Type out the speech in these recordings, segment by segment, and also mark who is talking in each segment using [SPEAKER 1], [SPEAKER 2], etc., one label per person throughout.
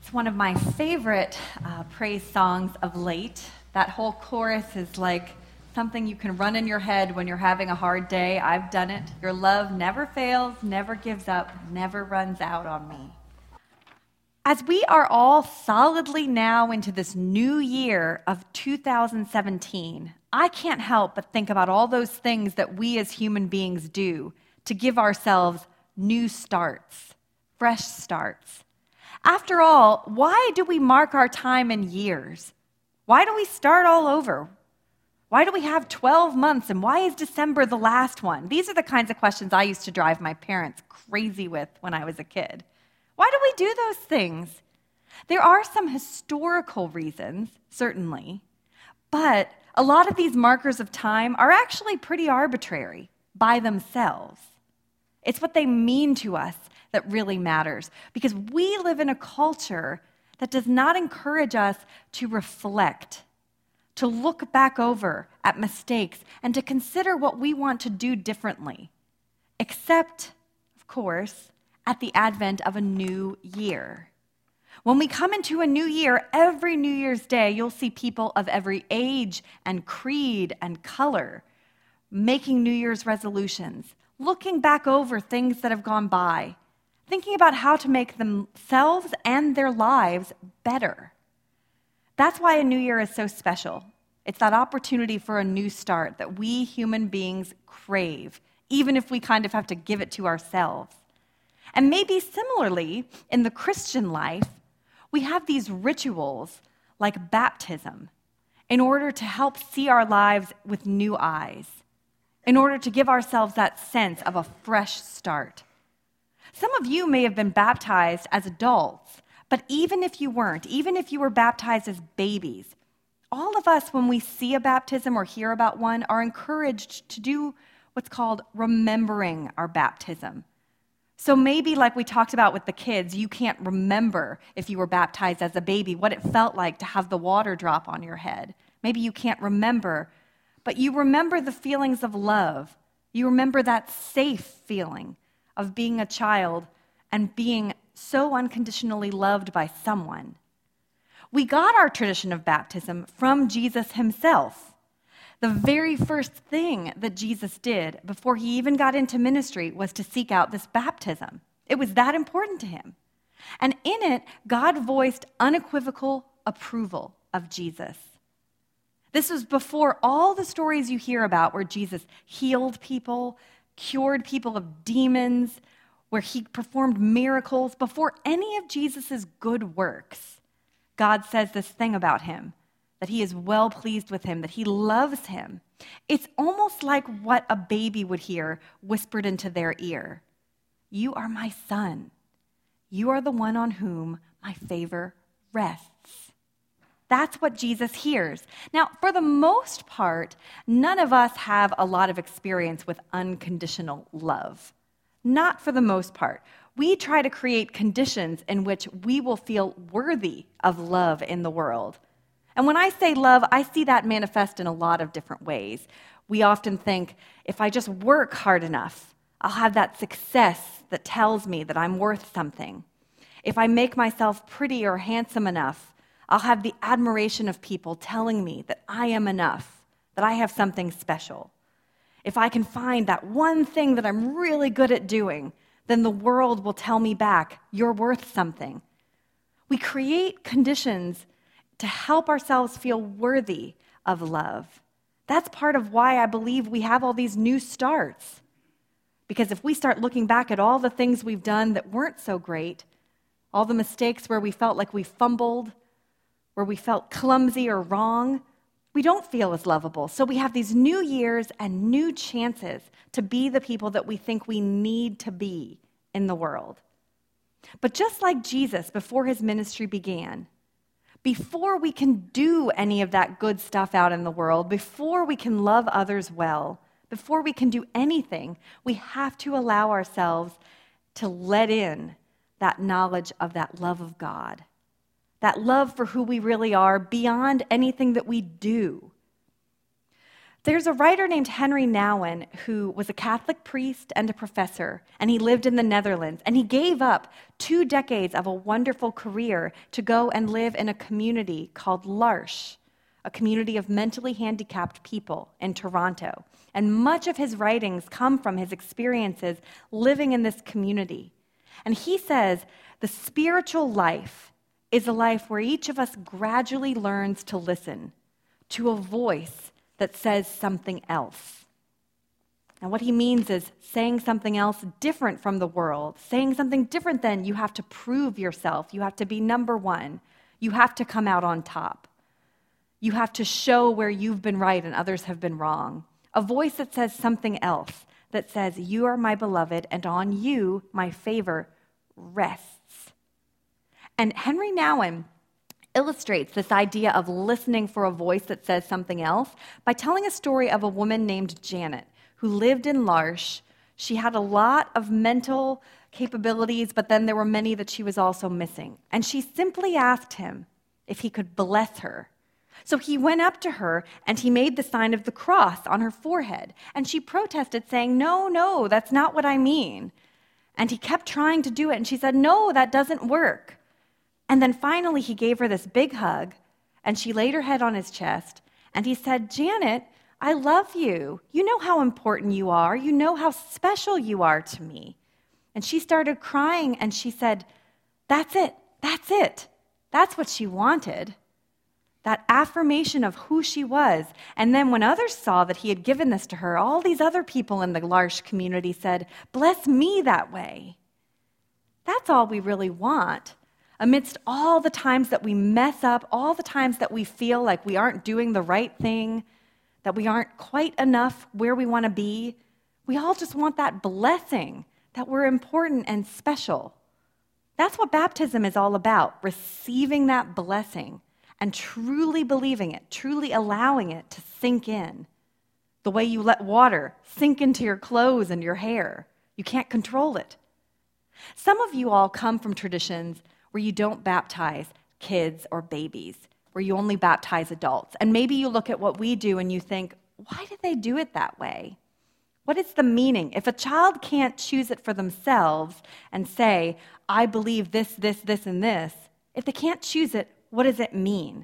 [SPEAKER 1] It's one of my favorite praise songs of late. That whole chorus is like something you can run in your head when you're having a hard day. I've done it. Your love never fails, never gives up, never runs out on me. As we are all solidly now into this new year of 2017, I can't help but think about all those things that we as human beings do to give ourselves new starts, fresh starts. After all, why do we mark our time in years? Why do we start all over? Why do we have 12 months, and why is December the last one? These are the kinds of questions I used to drive my parents crazy with when I was a kid. Why do we do those things? There are some historical reasons, certainly, but a lot of these markers of time are actually pretty arbitrary by themselves. It's what they mean to us that really matters, because we live in a culture that does not encourage us to reflect, to look back over at mistakes, and to consider what we want to do differently, except, of course, at the advent of a new year. When we come into a new year, every New Year's Day, you'll see people of every age and creed and color making New Year's resolutions, looking back over things that have gone by, thinking about how to make themselves and their lives better. That's why a new year is so special. It's that opportunity for a new start that we human beings crave, even if we kind of have to give it to ourselves. And maybe similarly, in the Christian life, we have these rituals like baptism in order to help see our lives with new eyes, in order to give ourselves that sense of a fresh start. Some of you may have been baptized as adults, but even if you weren't, even if you were baptized as babies, all of us, when we see a baptism or hear about one, are encouraged to do what's called remembering our baptism. So maybe, like we talked about with the kids, you can't remember if you were baptized as a baby, what it felt like to have the water drop on your head. Maybe you can't remember, but you remember the feelings of love. You remember that safe feeling of being a child and being so unconditionally loved by someone. We got our tradition of baptism from Jesus himself. The very first thing that Jesus did before he even got into ministry was to seek out this baptism. It was that important to him. And in it, God voiced unequivocal approval of Jesus. This was before all the stories you hear about where Jesus healed people, cured people of demons, where he performed miracles. Before any of Jesus' good works, God says this thing about him, that he is well pleased with him, that he loves him. It's almost like what a baby would hear whispered into their ear. You are my son. You are the one on whom my favor rests. That's what Jesus hears. Now, for the most part, none of us have a lot of experience with unconditional love. Not for the most part. We try to create conditions in which we will feel worthy of love in the world. And when I say love, I see that manifest in a lot of different ways. We often think, if I just work hard enough, I'll have that success that tells me that I'm worth something. If I make myself pretty or handsome enough, I'll have the admiration of people telling me that I am enough, that I have something special. If I can find that one thing that I'm really good at doing, then the world will tell me back, you're worth something. We create conditions to help ourselves feel worthy of love. That's part of why I believe we have all these new starts. Because if we start looking back at all the things we've done that weren't so great, all the mistakes where we felt like we fumbled, where we felt clumsy or wrong, we don't feel as lovable. So we have these new years and new chances to be the people that we think we need to be in the world. But just like Jesus before his ministry began, before we can do any of that good stuff out in the world, before we can love others well, before we can do anything, we have to allow ourselves to let in that knowledge of that love of God. That love for who we really are beyond anything that we do. There's a writer named Henry Nouwen who was a Catholic priest and a professor, and he lived in the Netherlands, and he gave up 2 decades of a wonderful career to go and live in a community called L'Arche, a community of mentally handicapped people in Toronto. And much of his writings come from his experiences living in this community. And he says the spiritual life is a life where each of us gradually learns to listen to a voice that says something else. And what he means is saying something else different from the world, saying something different than you have to prove yourself, you have to be number one, you have to come out on top. You have to show where you've been right and others have been wrong. A voice that says something else, that says, you are my beloved, and on you my favor rests. And Henry Nouwen illustrates this idea of listening for a voice that says something else by telling a story of a woman named Janet who lived in L'Arche. She had a lot of mental capabilities, but then there were many that she was also missing. And she simply asked him if he could bless her. So he went up to her and he made the sign of the cross on her forehead. And she protested, saying, no, that's not what I mean. And he kept trying to do it. And she said, no, that doesn't work. And then finally he gave her this big hug, and she laid her head on his chest, and he said, Janet, I love you. You know how important you are. You know how special you are to me. And she started crying, and she said, that's it. That's what she wanted. That affirmation of who she was. And then when others saw that he had given this to her, all these other people in the L'Arche community said, bless me that way. That's all we really want. Amidst all the times that we mess up, all the times that we feel like we aren't doing the right thing, that we aren't quite enough where we want to be, we all just want that blessing, that we're important and special. That's what baptism is all about, receiving that blessing and truly believing it, truly allowing it to sink in. The way you let water sink into your clothes and your hair. You can't control it. Some of you all come from traditions where you don't baptize kids or babies, where you only baptize adults. And maybe you look at what we do and you think, why did they do it that way? What is the meaning? If a child can't choose it for themselves and say, I believe this, and this, if they can't choose it, what does it mean?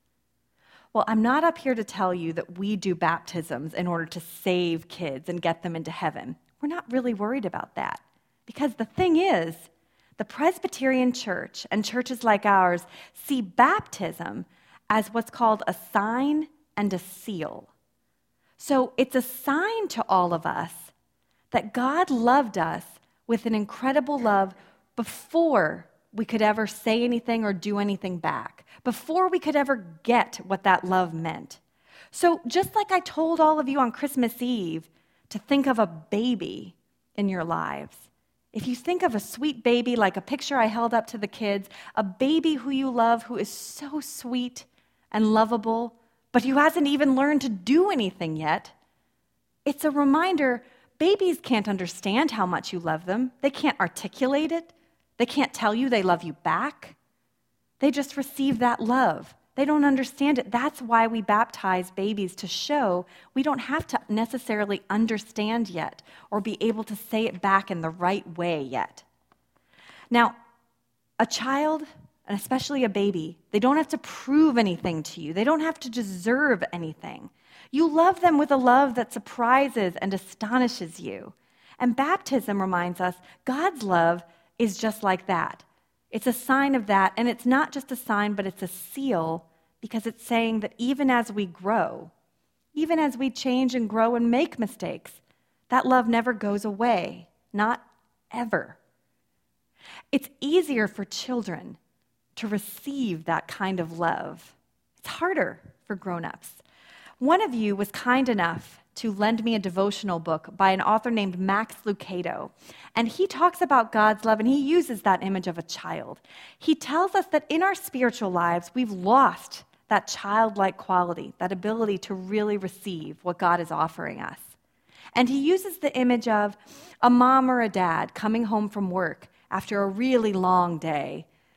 [SPEAKER 1] Well, I'm not up here to tell you that we do baptisms in order to save kids and get them into heaven. We're not really worried about that. Because the thing is, the Presbyterian Church and churches like ours see baptism as what's called a sign and a seal. So it's a sign to all of us that God loved us with an incredible love before we could ever say anything or do anything back, before we could ever get what that love meant. So just like I told all of you on Christmas Eve to think of a baby in your lives, if you think of a sweet baby, like a picture I held up to the kids, a baby who you love, who is so sweet and lovable, but who hasn't even learned to do anything yet, it's a reminder babies can't understand how much you love them. They can't articulate it. They can't tell you they love you back. They just receive that love. They don't understand it. That's why we baptize babies, to show we don't have to necessarily understand yet or be able to say it back in the right way yet. Now, a child, and especially a baby, they don't have to prove anything to you. They don't have to deserve anything. You love them with a love that surprises and astonishes you. And baptism reminds us God's love is just like that. It's a sign of that, and it's not just a sign, but it's a seal, because it's saying that even as we grow, even as we change and grow and make mistakes, that love never goes away, not ever. It's easier for children to receive that kind of love. It's harder for grown-ups. One of you was kind enough to lend me a devotional book by an author named Max Lucado. And he talks about God's love, and he uses that image of a child. He tells us that in our spiritual lives, we've lost that childlike quality, that ability to really receive what God is offering us. And he uses the image of a mom or a dad coming home from work after a really long day,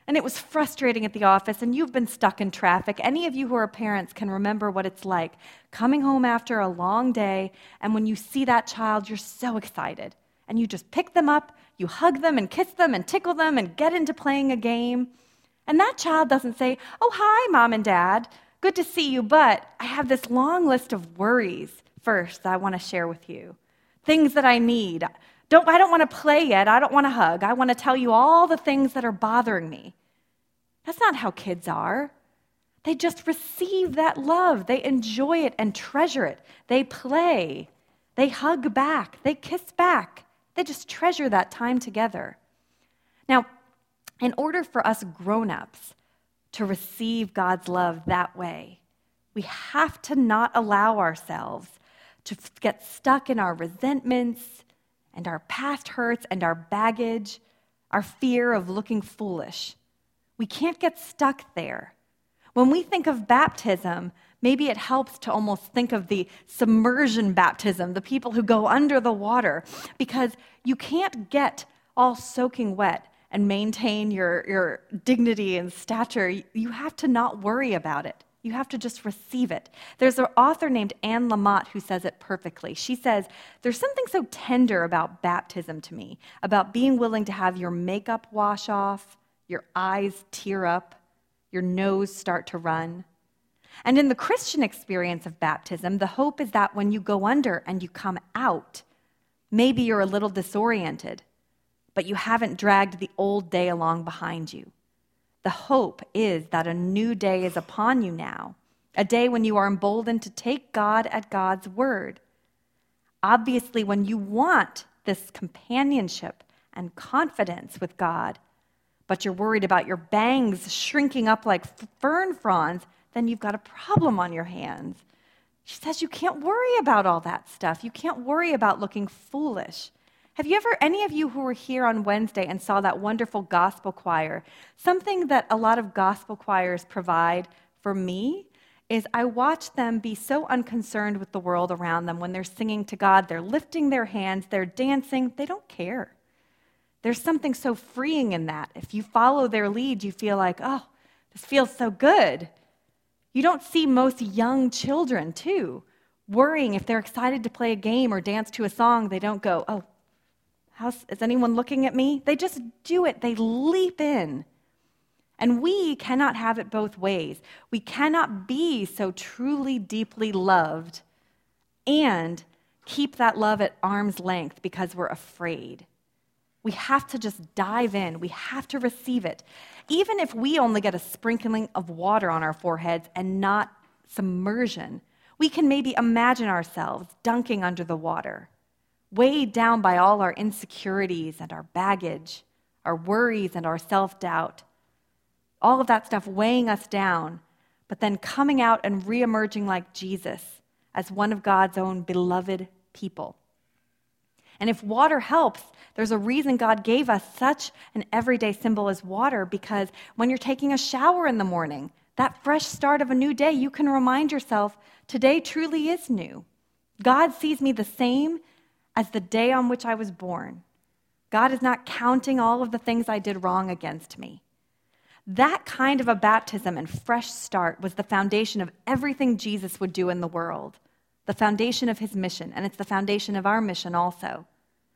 [SPEAKER 1] And it was frustrating at the office, and you've been stuck in traffic. Any of you who are parents can remember what it's like coming home after a long day, and when you see that child, you're so excited. And you just pick them up, you hug them and kiss them and tickle them and get into playing a game. And that child doesn't say, "Oh, hi, Mom and Dad. Good to see you, but I have this long list of worries first that I want to share with you. Things that I need. I don't want to play yet. I don't want to hug. I want to tell you all the things that are bothering me." That's not how kids are. They just receive that love. They enjoy it and treasure it. They play. They hug back. They kiss back. They just treasure that time together. Now, in order for us grown-ups to receive God's love that way, we have to not allow ourselves to get stuck in our resentments and our past hurts and our baggage, our fear of looking foolish. We can't get stuck there. When we think of baptism, maybe it helps to almost think of the submersion baptism, the people who go under the water, because you can't get all soaking wet and maintain your dignity and stature. You have to not worry about it. You have to just receive it. There's an author named Anne Lamott who says it perfectly. She says, "There's something so tender about baptism to me, about being willing to have your makeup wash off, your eyes tear up, your nose start to run." And in the Christian experience of baptism, the hope is that when you go under and you come out, maybe you're a little disoriented, but you haven't dragged the old day along behind you. The hope is that a new day is upon you now, a day when you are emboldened to take God at God's word. Obviously, when you want this companionship and confidence with God, but you're worried about your bangs shrinking up like fern fronds, then you've got a problem on your hands. She says you can't worry about all that stuff. You can't worry about looking foolish. Have you ever, any of you who were here on Wednesday and saw that wonderful gospel choir, something that a lot of gospel choirs provide for me is I watch them be so unconcerned with the world around them when they're singing to God. They're lifting their hands, they're dancing, they don't care. There's something so freeing in that. If you follow their lead, you feel like, oh, this feels so good. You don't see most young children, too, worrying if they're excited to play a game or dance to a song. They don't go, "Oh, is anyone looking at me?" They just do it. They leap in. And we cannot have it both ways. We cannot be so truly, deeply loved and keep that love at arm's length because we're afraid. We have to just dive in. We have to receive it. Even if we only get a sprinkling of water on our foreheads and not submersion, we can maybe imagine ourselves dunking under the water, weighed down by all our insecurities and our baggage, our worries and our self-doubt, all of that stuff weighing us down, but then coming out and reemerging like Jesus as one of God's own beloved people. And if water helps, there's a reason God gave us such an everyday symbol as water, because when you're taking a shower in the morning, that fresh start of a new day, you can remind yourself, today truly is new. God sees me the same as the day on which I was born. God is not counting all of the things I did wrong against me. That kind of a baptism and fresh start was the foundation of everything Jesus would do in the world, the foundation of his mission, and it's the foundation of our mission also.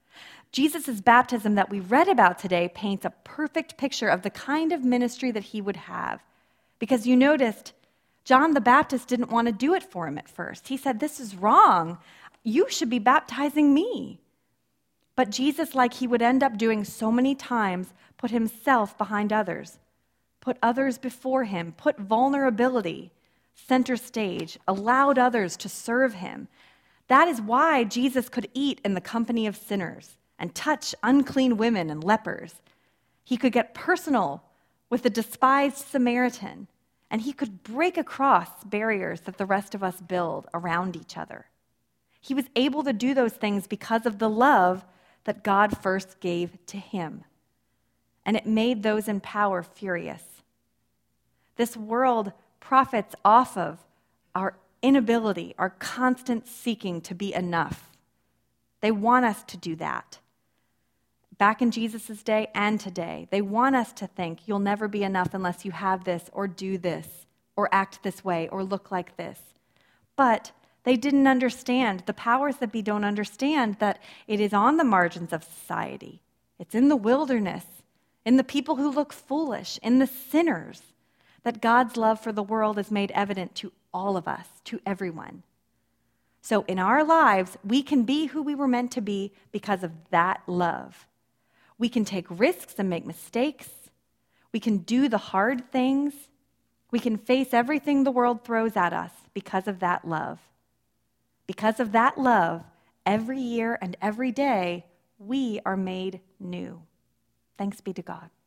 [SPEAKER 1] Jesus' baptism that we read about today paints a perfect picture of the kind of ministry that he would have. Because you noticed, John the Baptist didn't want to do it for him at first. He said, "This is wrong. You should be baptizing me." But Jesus, like he would end up doing so many times, put himself behind others, put others before him, put vulnerability center stage, allowed others to serve him. That is why Jesus could eat in the company of sinners and touch unclean women and lepers. He could get personal with the despised Samaritan, and he could break across barriers that the rest of us build around each other. He was able to do those things because of the love that God first gave to him, and it made those in power furious. This world profits off of our inability, our constant seeking to be enough. They want us to do that. back in Jesus' day and today. They want us to think you'll never be enough unless you have this or do this or act this way or look like this. But they didn't understand, the powers that be don't understand that it is on the margins of society. It's in the wilderness, in the people who look foolish, in the sinners, that God's love for the world is made evident to all of us, to everyone. So in our lives, we can be who we were meant to be because of that love. We can take risks and make mistakes. We can do the hard things. We can face everything the world throws at us because of that love. Because of that love, every year and every day, we are made new. Thanks be to God.